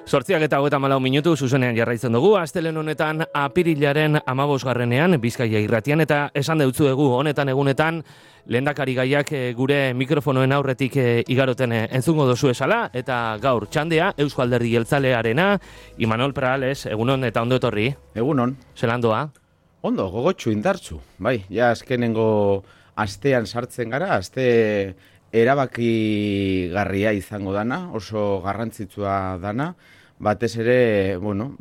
8:34 zuzenean jarraitzen dugu, astelehen honetan apirilaren 15. Bizkaia irratian, eta esan deutzuegu honetan egunetan lehendakari gaiak gure mikrofonoen aurretik igaroten entzungo dozu esala, eta gaur txandea Eusko Alderdi Jeltzalearena, Imanol Perales, egunon eta ondo etorri. Egunon. Zelan doa? Ondo, gogotsu, indartsu. Bai, ja azkenengo astean sartzen gara, aste erabakigarria izango dana, oso garrantzitsua dana, batez ere,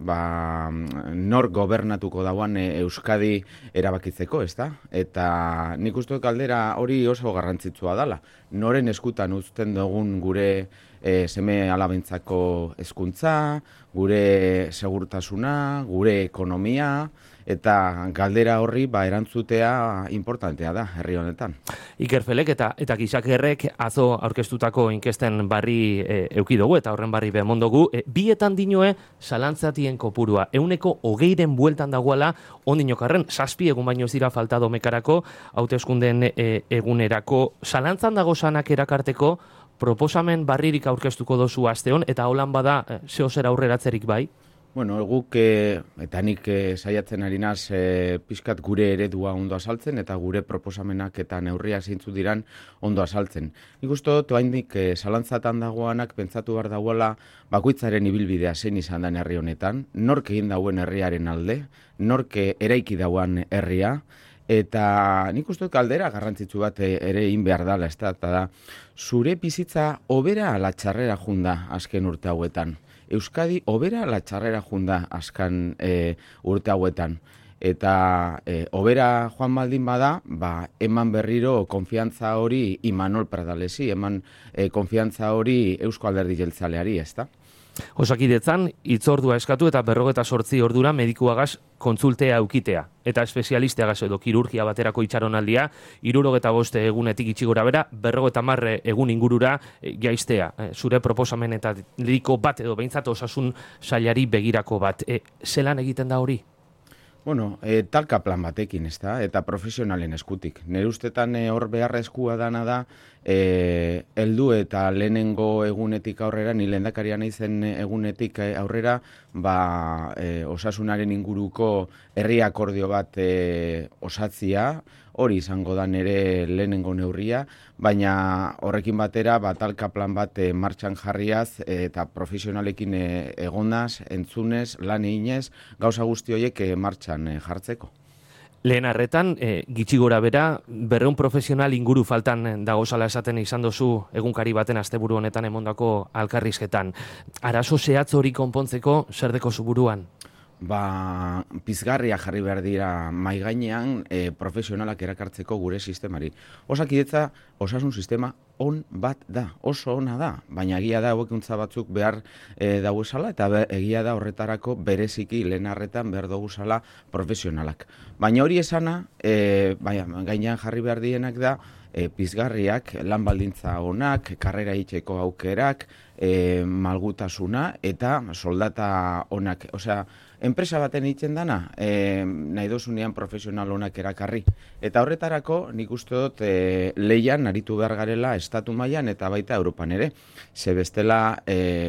nor gobernatuko dauan Euskadi erabakitzeko, ezta? Eta nik uste dut galdera hori oso garrantzitsua dela. Noren eskutan uzten dugun gure seme alabentzako hezkuntza, gure segurtasuna, gure ekonomia, eta galdera horri erantzutea importantea da herri honetan. Iker Felek eta Gizakerrek atzo aurkeztutako inkesten barri euki dugu eta horren barri bemondogu. Bietan dinoe zalantzatien kopurua. 20% bueltan dagoela ondinokarren 7 egun baino ez dira falta domekarako hauteskundeen egunerako. Zalantzan dago sanak erakarteko proposamen barririk aurkeztuko dozu asteon eta holan bada zehozera aurreratzerik bai? Bueno, guk eta nik saiatzen ari naz pixkat gure eredua ondo azaltzen eta gure proposamenak eta neurria zeintzu diran ondo azaltzen. Nik uste dut, oraindik zalantzatan dagoanak pentsatu behar dagoela bakoitzaren ibilbidea zein izan den herri honetan, nork egin dauen herriaren alde, nork eraiki dauan herria, eta nik uste dut galdera garrantzitsu bat ere egin behar dela, eta da, zure bizitza hobera ala txarrera junda azken urte hauetan. Euskadi hobera ala txarrera junda azkan urte hauetan. Eta hobera joan baldin bada, eman berriro konfiantza hori Imanol Peralesi, eman konfiantza hori Eusko Alderdi Jeltzaleari, ezta? Osakidetzan, hitzordua eskatu eta 48 ordura medikuagaz kontsultea eukitea. Eta espezialisteagaz edo kirurgia baterako itxaronaldia, 75 egunetik itxigora bera, 50 egun ingurura jaistea. Zure proposamenetariko bat edo behintzat osasun sailari begirako bat. Zelan egiten da hori? Bueno, talka plan batekin, ezta? Eta profesionalen eskutik. Nire ustetan hor beharrezkoa dana da, heldu eta lehenengo egunetik aurrera, ni lehendakaria naizen egunetik aurrera, osasunaren inguruko herri akordio bat osatzia, hori izango da nire lehenengo neurria, baina horrekin batera talka plan bat martxan jarriaz eta profesionalekin egonaz, entzunez, lan eginez, gauza guzti horiek martxan jartzeko. Lehen arretan, gitxi gora bera, 200 profesional inguru faltan dagozala esaten izan dozu egunkari baten asteburu honetan emondako alkarrizketan. Arazo zehatz hori konpontzeko zer deko zuburuan? Pizgarria jarri behar dira mai gainean profesionalak erakartzeko gure sistemari. Osakidetza osasun sistema on bat da, oso ona da, baina egia da hobekuntza batzuk behar dauzala eta egia da horretarako bereziki lehen arretan behar duguzala profesionalak. Baina hori esana, gainean jarri behar dienak da, pizgarriak, lan baldintza onak, karrera itxeko aukerak, malgutasuna eta soldata onak. Osea, enpresa baten egiten dana, nahi dozunean profesional onak erakarri. Eta horretarako nik uste dut leian aritu behar garela estatu mailan eta baita Europan ere. Ze bestela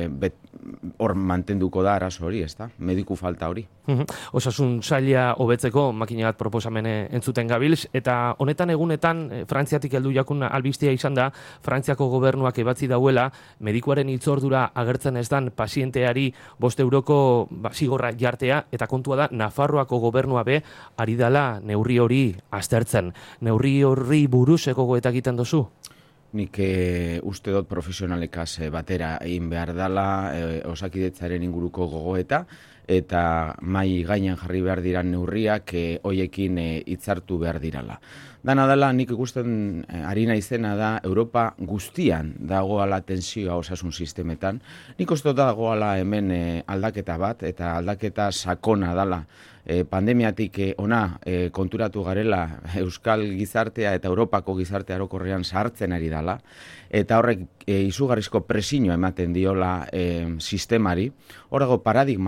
hor mantenduko da arazo hori, ezta? Mediku falta hori. Osasun saila hobetzeko makina bat proposamen entzuten gabilz, eta honetan egunetan Frantziatik heldu jakun albistea izan da, Frantziako gobernuak ebatzi dauela, medikuaren hitzordura agertzen ez dan pazienteari 5 euroko zigorra jartea, eta kontua da, Nafarroako gobernua be, ari dala neurri hori aztertzen. Neurri horri buruz gogoeta egiten dozu? Nik uste dut profesionalekaz batera egin behar dela osakidetzaren inguruko gogoeta, eta mai gainean jarri behar diran neurriak hoiekin hitzartu behar dirala. Dana dela, nik ikusten ari naizena da Europa guztian dagoala tensioa osasun sistemetan. Nik uste dut dagoala hemen aldaketa bat, eta aldaketa sakona dela. Pandemiatik ona konturatu garela Euskal gizartea eta Europako gizartea orokorrean sartzen ari dela, eta horrek izugarrizko presio ematen diola sistemari. Hor dago paradigma aldaketa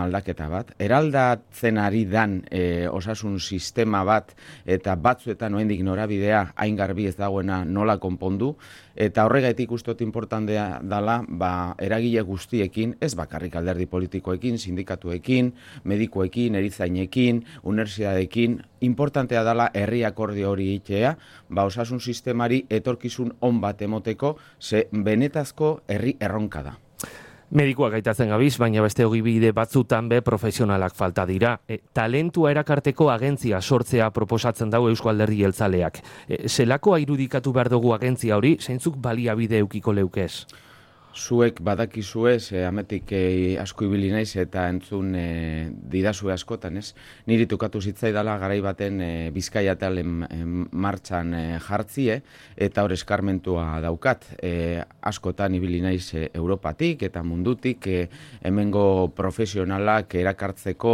bat, eraldatzen ari dan osasun sistema bat, eta batzuetan oraindik norabidea hain garbi ez dagoena nola konpondu, eta horregatik ustot importantea dela, eragile guztiekin, ez bakarrik alderdi politikoekin, sindikatuekin, medikuekin, erizainekin, unibertsitateekin, importantea dela herri akordio hori egitea, osasun sistemari etorkizun on bat emoteko, ze benetazko herri erronka da. Medikuak aitatzen gabiz, baina beste ogibide batzutan be profesionalak falta dira. Talentua erakarteko agentzia sortzea proposatzen dago Eusko Alderdi Jeltzaleak. Zelakoa irudikatu behar dugu agentzia hori, zeintzuk baliabide eukiko leukez? Zuek badakizue, ametik asko ibili naiz eta entzun didazue askotan, ez? Niri tukatu zitzaidala garai baten Bizkaia talen martxan jartzie, eta hor eskarmentua daukat. Askotan ibili naiz Europatik eta mundutik hemengo profesionalak erakartzeko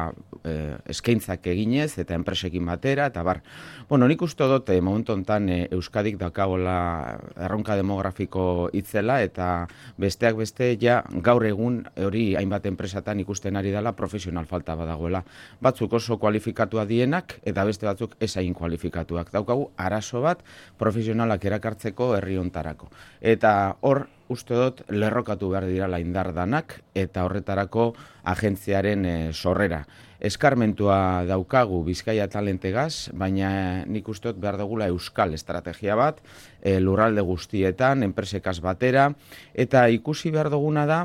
eskaintzak eginez eta enpresekin batera, eta bar. Bueno, nik uste dut momentu honetan Euskadik dakagola erronka demografiko itzela, eta besteak beste gaur egun hori hainbat enpresatan ikusten ari dela profesional falta badagoela. Batzuk oso kualifikatua dienak eta beste batzuk ez hain kualifikatuak. Daukagu arazo bat profesionalak erakartzeko herri hontarako. Eta hor uste dut lerrokatu behar dira indar danak eta horretarako agentziaren sorrera. Eskarmentua daukagu Bizkaia talentegaz, baina nik uste dut behar dugula euskal estrategia bat, lurralde guztietan, enpresekaz batera, eta ikusi behar duguna da,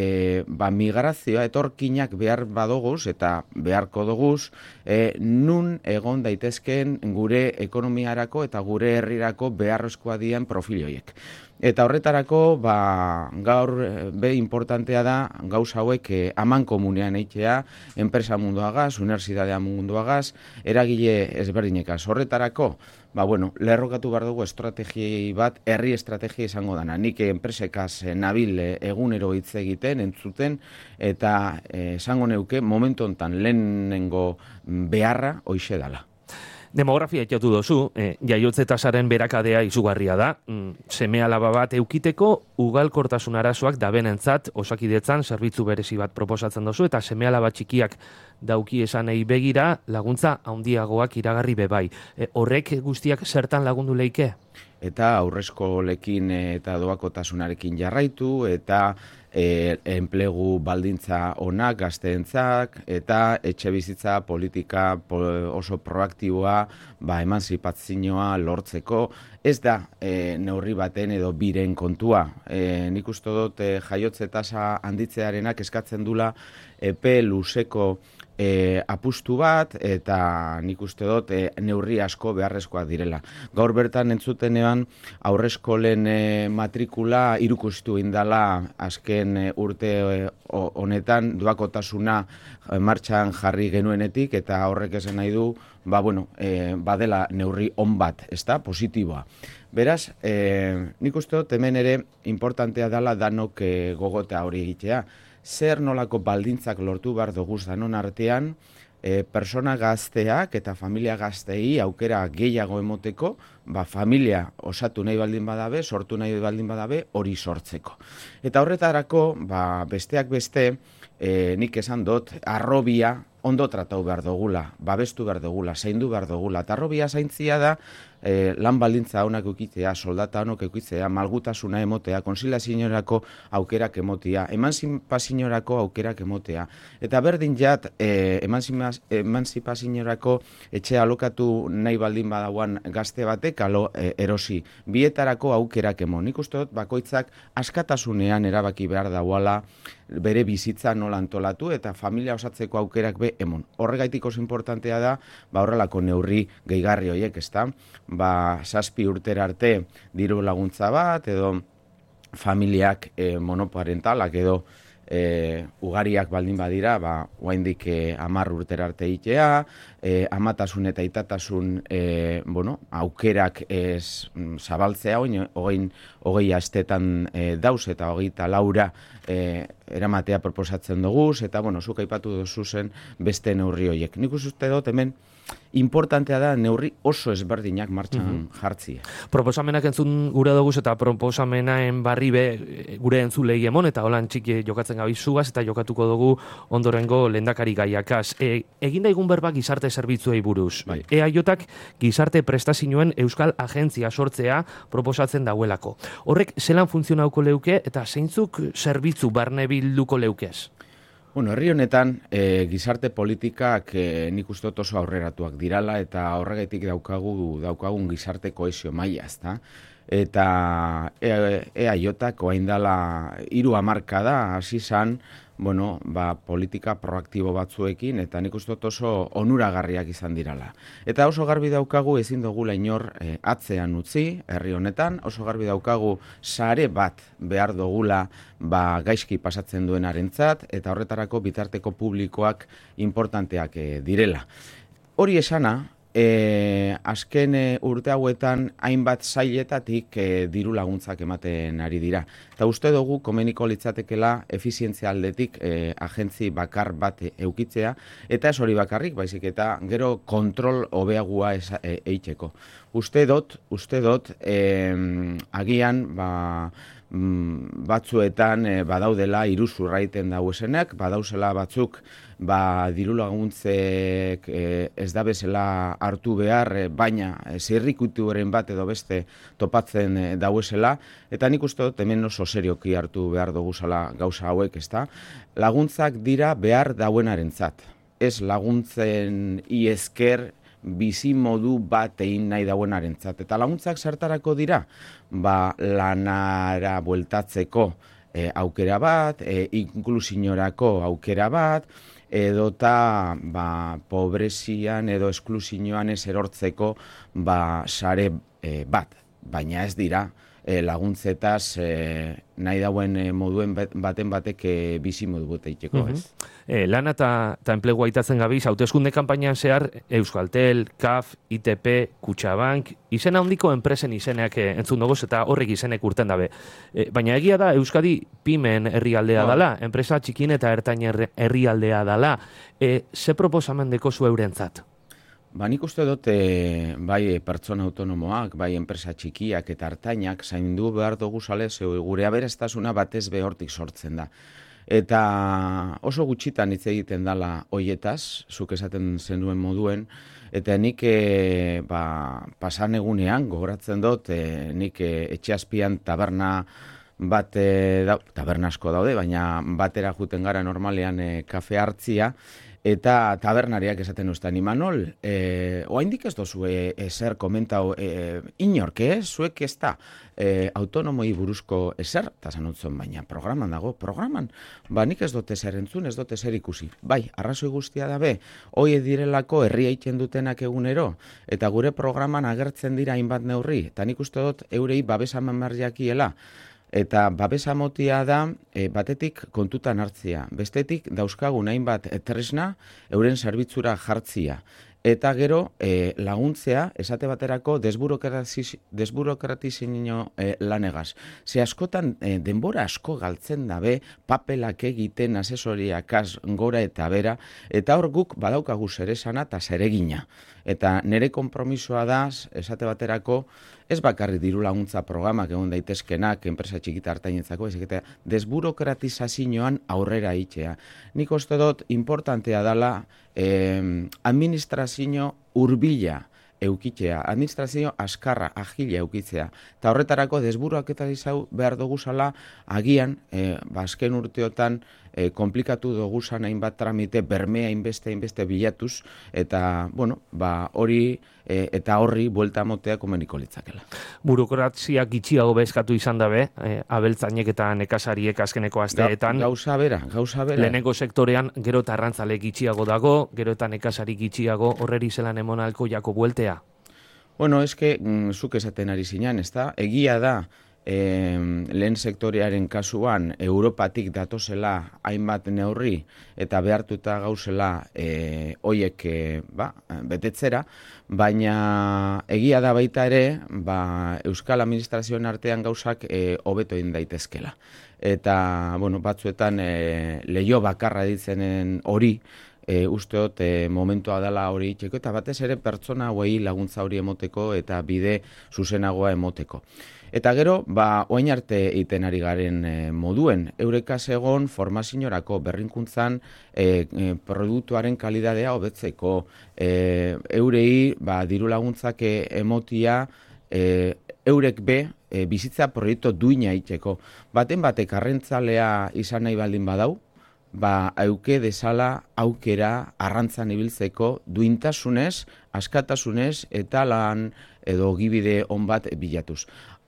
migrazioa etorkinak behar badoguz eta beharko doguz, nun egon daitezkeen gure ekonomiarako eta gure herrirako beharrezkoa dien profilioiek. Eta horretarako, gaur be importantea da gauza hauek aman komunean eitea, enpresa munduagaz, unibertsitatea munduagaz, eragile ezberdinekaz. Horretarako, lerrokatu behar dugu estrategia bat, herri estrategia izango dana. Nik enpresekaz nabil egunero hitz egiten, entzuten, eta esango neuke momentu honetan lehenengo beharra hoixe dala. Demografia etxatu dozu, jaiotze tasaren berakadea izugarria da. Seme-alaba bat eukiteko ugalkortasun arazoak dabenentzat osakidetzan zerbitzu berezi bat proposatzen dozu, eta seme-alaba txikiak dauki esanei begira laguntza handiagoak iragarri bebai. Horrek guztiak zertan lagundu leike? Eta aurreskolekin eta doakotasunarekin jarraitu, eta enplegu baldintza onak gazteentzak, eta etxe bizitza politika oso proaktiboa, emantzipazioa lortzeko. Ez da neurri baten edo biren kontua. Nik uste dut jaiotze tasa handitzearenak eskatzen dula epe luzeko apustu bat, eta nik uste dut neurri asko beharrezkoak direla. Gaur bertan entzutenean aurreskolen matrikula irukustu indala azken urte honetan doakotasuna martxan jarri genuenetik, eta horrek esan nahi du badela neurri on bat, ezta, positiboa. Beraz, nik uste dut hemen ere importantea dela danok gogotea hori egitea. Zer nolako baldintzak lortu behar duguz danon artean, persona gazteak eta familia gaztei aukera gehiago emoteko, familia osatu nahi baldin badabe, sortu nahi baldin badabe, hori sortzeko. Eta horretarako, besteak beste, nik esan dut, arrobia ondo tratau behar dugula, babestu behar dugula, zaindu behar dugula. Eta arrobia zaintzia da, lan baldintza honak eukitzea, soldata honak eukitzea, malgutasuna emotea, konsilazioarako aukerak emotea, emantzipazioarako aukerak emotea. Eta berdin jat, emantzipazioarako etxe alokatu nahi baldin badauan gazte batek erosi. Bietarako aukerak emo. Nik uste dut bakoitzak askatasunean erabaki behar dauala bere bizitza nola antolatu eta familia osatzeko aukerak be emon. Horregaitik oso importantea da, horrelako neurri gehigarri horiek, ezta? 7 urtera arte diru laguntza bat, edo familiak monoparentalak edo ugariak baldin badira, oraindik 10 urtera arte egitea, amatasun eta aitatasun aukerak zabaltzea, 20 astetan dauz eta 24 eramatea proposatzen dugu, eta zuk aipatu duzu zen beste neurri horiek. Nik uste dut hemen importantea da neurri oso ezberdinak martxan jartzia. Proposamenak entzun gure doguz eta proposamenaen barri gure entzulei emon eta holan txiki jokatzen gabiz zugaz eta jokatuko dugu ondorengo lehendakari gaiakaz. Egin daigun berba gizarte zerbitzuei buruz. Bai. EAJak gizarte prestazioen euskal agentzia sortzea proposatzen dauelako. Horrek zelan funtzionauko leuke eta zeintzuk zerbitzu barne bilduko leukez? Bueno, herri honetan gizarte politikak nik uste dut oso aurreratuak dirala eta horregatik daukagun gizarte kohesio maila, ezta? Eta EAJak orain dela 3 hamarkada hasi izan, bueno, politika proaktibo batzuekin eta nik uste dut oso onuragarriak izan dirala. Eta oso garbi daukagu ezin dugula inor atzean utzi herri honetan, oso garbi daukagu sare bat behar dugula gaizki pasatzen duenarentzat eta horretarako bitarteko publikoak importanteak direla. Hori esana, azken urte hauetan hainbat sailetatik diru laguntzak ematen ari dira. Eta uste dugu komeniko litzatekela efizientzia aldetik agentzi bakar bat eukitzea, eta ez hori bakarrik, baizik eta gero kontrol hobeagua eiteko. Uste dut, agian batzuetan badaudela iruzurra egiten dauzenak, badauzela batzuk diru laguntzek ez da bezala hartu behar, baina zirrikuturen bat edo beste topatzen dauezela, eta nik uste dut hemen oso serioki hartu behar duguzala gauza hauek, ezta? Laguntzak dira behar dauenarentzat. Ez laguntzen esker bizi modu bat egin nahi dauenarentzat. Eta laguntzak zertarako dira? Lanara bueltatzeko aukera bat, inklusiorako aukera bat, edota pobrezian edo esklusioan ez erortzeko sare bat. Baina ez dira laguntzetaz nahi dauen moduen baten batek bizi modu bat egiteko, ez? Lana eta enplegua aitatzen gabiz, hauteskunde kanpainan zehar Euskaltel, CAF, ITP, Kutxabank, izena handiko enpresen izeneak entzun dugu eta horrek izenek urten dabe. Baina egia da, Euskadi pymen herrialdea dala, enpresa txikin eta ertain herrialdea dala. Ze proposamen deko zu eurentzat? Nik uste dut, bai pertsona autonomoak, bai enpresa txikiak eta hartainak zaindu behar dugu sale, gure aberastasuna batez behortik sortzen da. Eta oso gutxitan hitz egiten dala hoietaz, zuk esaten zenuen moduen, eta nik pasan egunean, gogoratzen dut, nik etxe azpian taberna bat, taberna asko daude, baina batera juten gara normalean kafe hartzia, eta tabernariak esaten ustan, Imanol, oaindik ez dozu ezer komentau inork, zuek ez da autonomoi buruzko ezer, eta zanutzen, baina programan dago, programan, nik ez dut ezer entzun, ez dut ezer ikusi. Bai, arrazoi guztia dabe, hoi direlako herria egiten dutenak egunero, eta gure programan agertzen dira hainbat neurri, eta nik uste dut eurei babesaman marjakiela, eta babesa motia da batetik kontutan hartzia, bestetik dauzkagun hainbat tresna euren zerbitzura jartzia. Eta gero laguntzea, esate baterako desburokratizio lanegaz. Ze askotan denbora asko galtzen dabe, papelak egiten, asesoriakaz gora eta bera, eta hor guk badaukagu zeresana eta zeregina. Eta nire konpromisoa da, esate baterako, ez bakarri diru laguntza programak egon daitezkenak, enpresa txikita hartainetzako, eta desburokratizazioan aurrera itzea. Nik uste dut importantea dela administrazio hurbila eukitzea, administrazio askarra, agila eukitzea. Eta horretarako desburokratizau behar duguzala agian, azken urteotan, komplikatu duguzan hainbat tramite, bermea hainbeste bilatuz, eta, hori eta horri buelta motea komeniko litzakela. Burokraziak gitxiago bezkatu izan dabe, abeltzainek eta nekazariek azkeneko asteetan. Gauza bera. Lehenengo sektorean gero eta arrantzale gitxiago dago, gero eta nekazari gitxiago, horreri zelan emonalko jako bueltea? Bueno, eske, zuk esaten ari zinan, ez da? Egia da, lehen sektorearen kasuan Europatik datozela hainbat neurri eta behartuta gauzela hoiek betetzera, baina egia da baita ere Euskal Administrazioen artean gauzak hobeto egin daitezkela. Eta batzuetan leiho bakarra ditzenen hori usteot momentua dela hori itxeko, eta batez ere pertsona hauei laguntza hori emoteko eta bide zuzenagoa emoteko. Eta gero, oain arte egiten ari garen moduen, eurekaz egon formazioarako berrinkuntzan produktuaren kalidadea hobetzeko, eurei diru laguntzak emotia, eurek bizitza proiektu duina itxeko. Baten batek arrantzalea izan nahi baldin badau, auke desala aukera arrantzan ibiltzeko duintasunez, askatasunez eta lan edo gibide on bat bilatuz.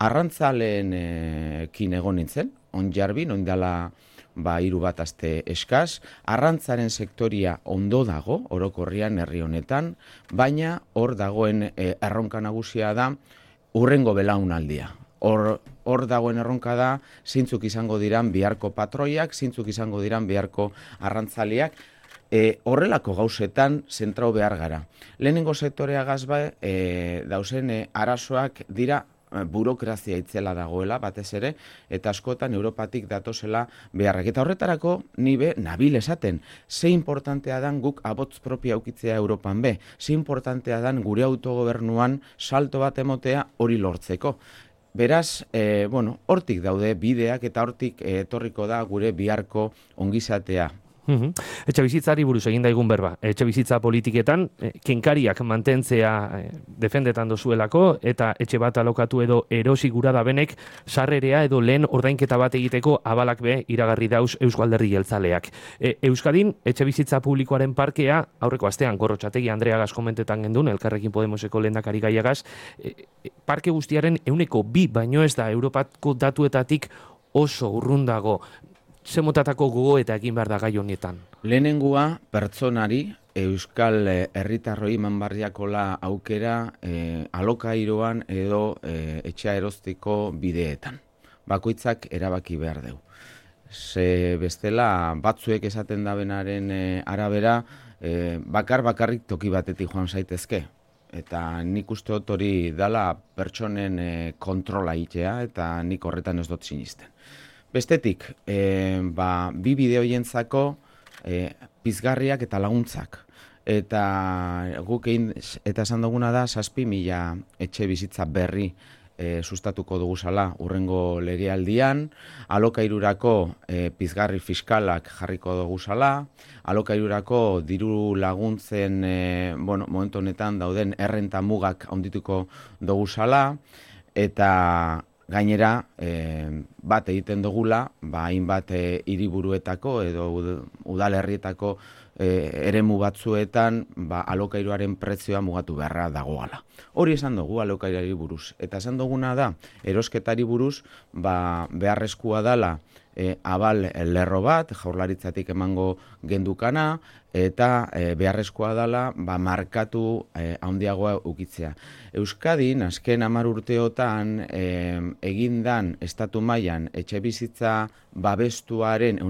Arrantzaleen egon nintzen, on jarbin, on dela 3 bat aste eskaz, arrantzaren sektoria ondo dago, orokorrian herri honetan, baina hor dagoen erronka nagusia da hurrengo belaunaldia. Hor dagoen erronka da, zeintzuk izango diran biharko patroiak, zeintzuk izango diran biharko arrantzaliak, horrelako gauzetan zentrau behar gara. Lehenengo sektorea gazba, dauzen arazoak dira burokrazia itzela dagoela, batez ere, eta askotan Europatik datozela beharrak. Eta horretarako, nabil esaten, ze importantea dan guk abotz propia aukitzea Europan ze importantea dan gure autogobernuan salto bat emotea hori lortzeko. Beraz, hortik daude bideak eta hortik etorriko da gure biharko ongizatea. Etxe bizitzari buruz egin daigun berba. Etxe bizitza politiketan, kenkariak mantentzea defendetan dozuelako, eta etxe bat alokatu edo erosi gura da benek, sarrerea edo lehen ordainketa bat egiteko abalak iragarri dauz Eusko Alderdi Jeltzaleak. Euskadin, etxe bizitza publikoaren parkea, aurreko astean Gorrotxategi Andreagaz komentetan gendun, Elkarrekin Podemoseko lehendakari gaiagaz, parke guztiaren 2% baino ez da Europako datuetatik oso urrundago. Ze motatako gogo eta egin behar da gai honetan? Lehenengua pertsonari, euskal herritarroi manbarriakola aukera alokairoan edo etxea erosteko bideetan. Bakoitzak erabaki behar dugu. Ze bestela batzuek esaten dabenaren arabera, bakarrik toki batetik joan zaitezke. Eta nik uste dut hori dala pertsonen kontrola itea eta nik horretan ez dut sinisten. Bestetik, 2 bide horientzako pizgarriak eta laguntzak. Eta guk egin eta esan duguna da 7.000 etxe bizitza berri sustatuko duguzala urrengo legealdian, alokairurako pizgarri fiskalak jarriko duguzala, alokairurako diru laguntzen momentu honetan dauden errenta mugak handituko duguzala, eta gainera, bat egiten dugula, hainbat hiriburuetako edo udalerrietako eremu batzuetan alokairuaren prezioa mugatu beharra dagoala. Hori esan dugu alokairari buruz. Eta esan duguna da, erosketari buruz, beharrezkoa dala abal lerro bat, jaurlaritzatik emango gendukana, eta beharrezkoa dala markatu handiagoa ukitzea. Euskadin, azken 10 urteotan egindan estatu mailan etxe bizitza babestuaren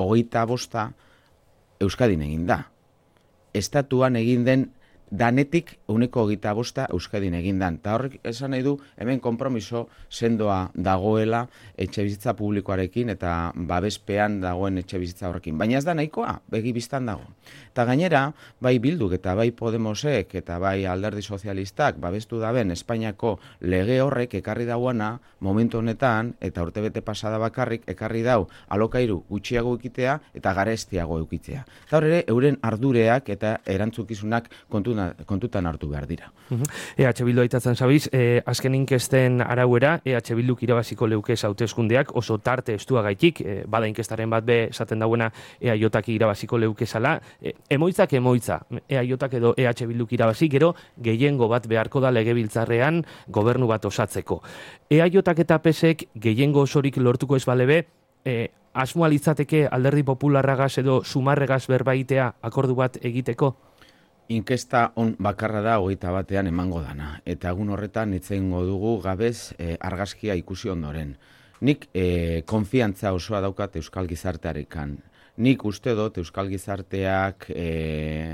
25% Euskadin egin da. Estatuan egin den danetik 25% Euskadin egin dan. Eta horrek esan nahi du, hemen konpromiso sendoa dagoela etxe bizitza publikoarekin eta babespean dagoen etxe bizitza horrekin. Baina ez da nahikoa, begi bistan dago. Eta gainera, bai Bilduk eta bai Podemosek eta bai Alderdi Sozialistak babestu daben Espainiako lege horrek ekarri dauana momentu honetan, eta urtebete pasada bakarrik ekarri dau alokairu gutxiago ekitea eta garestiago eukitzea. Eta hor ere, euren ardureak eta erantzukizunak kontutan hartu behar dira. EH Bildu aitatzen zabiz, azken inkesten arauera, EH Bilduk irabaziko leukez hauteskundeak oso tarte estuagaitik, bada inkestaren bat esaten dauena EAJak irabaziko leukezala, emoitzak, EAJak edo EH Bilduk irabazi, gero gehiengo bat beharko da legebiltzarrean gobernu bat osatzeko. EAJak eta PSek gehiengo osorik lortuko ez balebe, asmoa litzateke Alderdi Popularragaz edo Sumarregaz berbaitea akordu bat egiteko? Inkesta on bakarra da 21ean emango dana. Eta egun horretan itzengo dugu gabez argazkia ikusi ondoren. Nik konfiantza osoa daukat euskal gizartearekan. Nik uste dut euskal gizarteak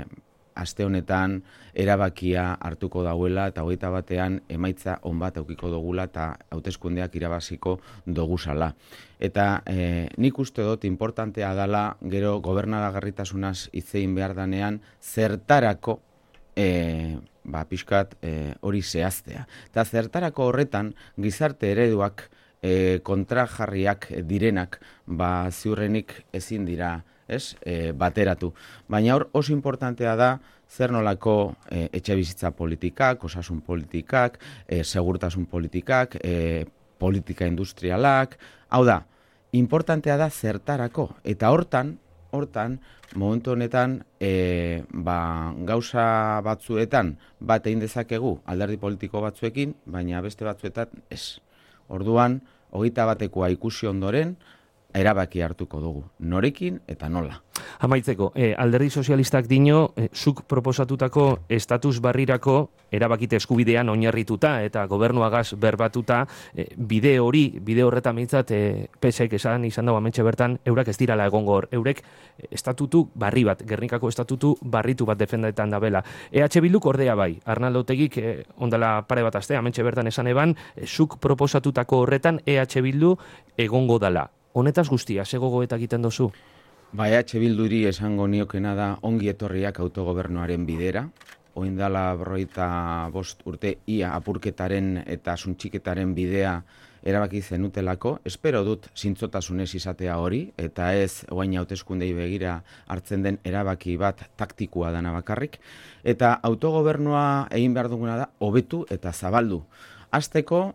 aste honetan erabakia hartuko dauela eta 21ean emaitza on bat edukiko dugula eta hauteskundeak irabaziko doguzala. Eta nik uste dut importantea dela gero gobernadagarritasunaz hitz egin behar danean zertarako pixkat hori zehaztea. Eta zertarako horretan gizarte ereduak kontrajarriak direnak ziurrenik ezin dira bateratu. Baina hor oso importantea da zer nolako etxebizitza politikak, osasun politikak, segurtasun politikak, politika industrialak, hau da, importantea da zertarako. Eta hortan, momentu honetan, gauza batzuetan bat egin dezakegu alderdi politiko batzuekin, baina beste batzuetan ez. Orduan, 21ekoa ikusi ondoren, erabaki hartuko dugu. Norekin eta nola. Amaitzeko, alderdi sozialistak dino, zuk proposatutako estatus barrirako erabakite eskubidean oinarrituta eta gobernuagaz berbatuta bide horretan mintzat PSek izan dago amentxe bertan, eurak ez dirala egongo hor. Eurek estatutu barri bat, Gernikako estatutu barritu bat defendaetan dabela. EH Bilduk ordea bai, Arnaldo Otegik ondala pare bat aste, amentxe bertan esan eban, zuk proposatutako horretan EH Bildu egongo dala. Honetaz guztia, ze gogoetak egiten dozu? EH Bilduri esango niokena da ongi etorriak autogobernuaren bidera. Oindala 45 urte ia apurketaren eta suntxiketaren bidea erabaki zenutelako. Espero dut zintzotasunez izatea hori, eta ez orain hauteskundei begira hartzen den erabaki bat taktikoa dana bakarrik. Eta autogobernua egin behar duguna da hobetu eta zabaldu. Hasteko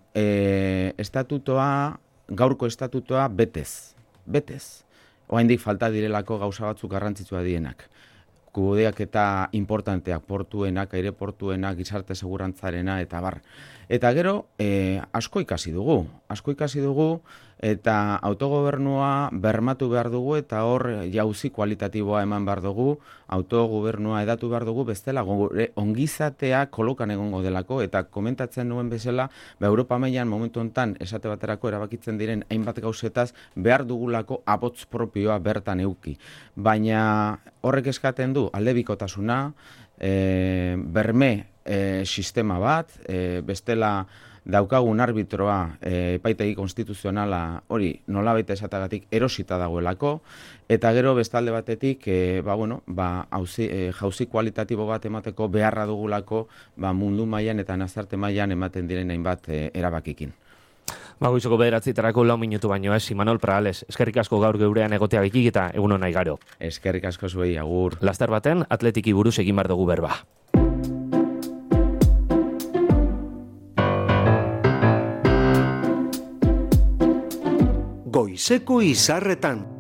gaurko estatutoa betez. Oraindik falta direlako gauza batzuk garrantzitsua dienak. Kudeak eta importanteak, portuenak, aireportuenak, gizarte segurantzarena eta bar. Eta gero, asko ikasi dugu, eta autogobernua bermatu behar dugu, eta hor jauzi kualitatiboa eman behar dugu, autogobernua edatu behar dugu, bestela ongizatea kolokan egongo delako, eta komentatzen nuen bezala, Europa mailan momentu hontan esate baterako erabakitzen diren hainbat gauzetaz behar dugulako abots propioa bertan euki. Baina horrek eskatzen du aldebikotasuna, berme sistema bat, bestela daukagun arbitroa epaitegi konstituzionala hori nolabait esatagatik erosita dagoelako, eta gero bestalde batetik jauzi kualitatibo bat emateko beharra dugulako mundu mailan eta nazarte mailan ematen diren hainbat erabakikin. Goizeko 9:00 4 minutu baino ez, Imanol Pragales, eskerrik asko gaur geurean egoteagikik eta egunon nahi garo. Eskerrik asko zuei, agur. Laster baten, atletiki buruz egin bar dugu berba. Goizeko izarretan.